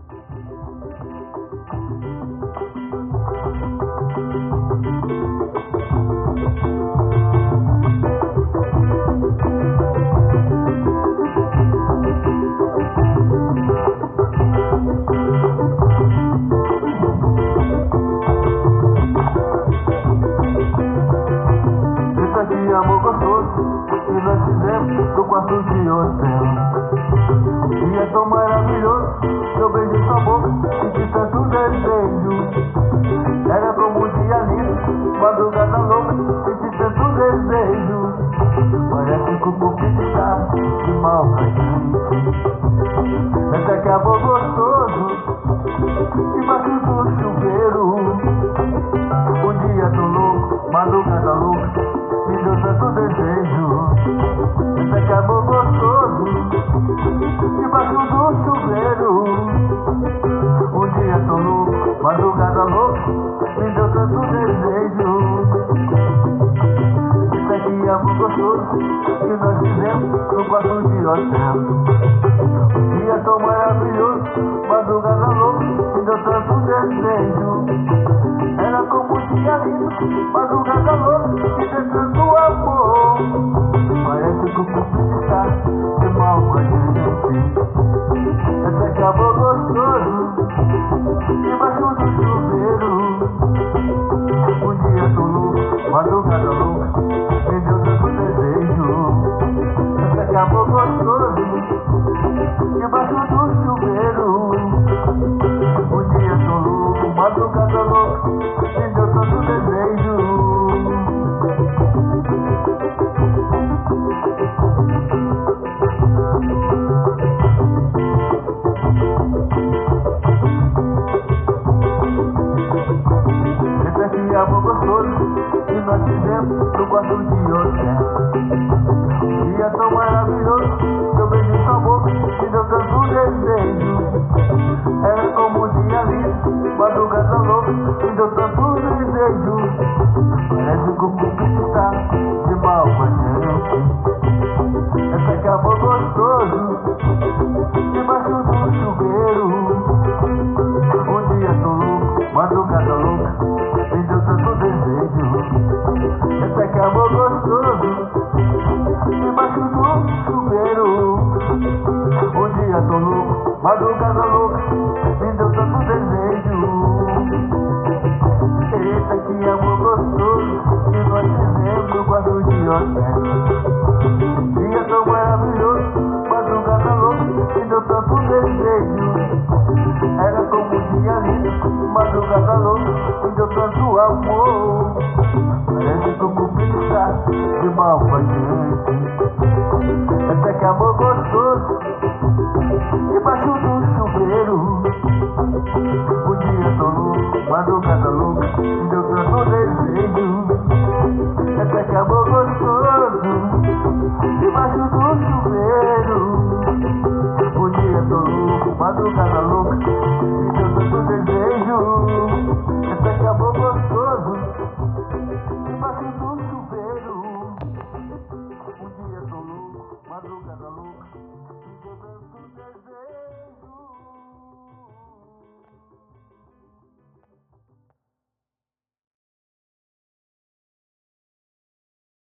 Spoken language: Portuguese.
Amor gostoso que nós fizemos no quarto de hotel. Dia tão maravilhoso, eu beijei sua boca, senti tanto desejo. Era como um dia lindo, madrugada louca, senti tanto desejo. Parece que o cupido está de mal pra gente. Até que amor gostoso, debaixo do chuveiro. Um dia tão louco, madrugada louca, me deu tanto desejo. Esse acabou gostoso, debaixo do chuveiro. Um dia tão louco, madrugada louca, me deu tanto desejo. Esse aqui é amor gostoso que nós fizemos no quarto de hotel. Um dia tão maravilhoso, madrugada louca, me deu tanto desejo. Era como um dia lindo, madrugada louca, me deu tanto amor. Parece que o cupido está de mal com a gente. Esse aqui é amor gostoso, debaixo do chuveiro. Um dia tão louco, madrugada louca, me deu tanto desejo. Esse aqui é amor gostoso, debaixo do chuveiro. Um dia tão louco, madrugada louca, me deu tanto desejo. Esse aqui é amor gostoso que nós fizemos no quarto de hotel. Dia tão maravilhoso, eu beijei sua boca, me deu tanto desejo. Era como um dia lindo, madrugada louca, me deu tanto desejo. Parece que o cupido está de mal com a gente. Esse aqui é amor gostoso, debaixo do chuveiro. Um dia tão louco, madrugada louca, me deu tanto desejo. Esse aqui é amor gostoso, debaixo do chuveiro. Um dia tão louco, madrugada louca, me deu tanto desejo. Esse aqui é amor gostoso que nós fizemos no quarto de hotel. Dia tão maravilhoso, madrugada louca, me deu tanto desejo. Era como um dia lindo, madrugada louca, me deu tanto amor. Parece que o cupido está de mal com a gente. Esse aqui é amor gostoso, debaixo do chuveiro. Um dia tão louco, madrugada louca, me deu tanto desejo. Esse aqui é amor gostoso, debaixo do chuveiro. Um dia tão louco, madrugada louca,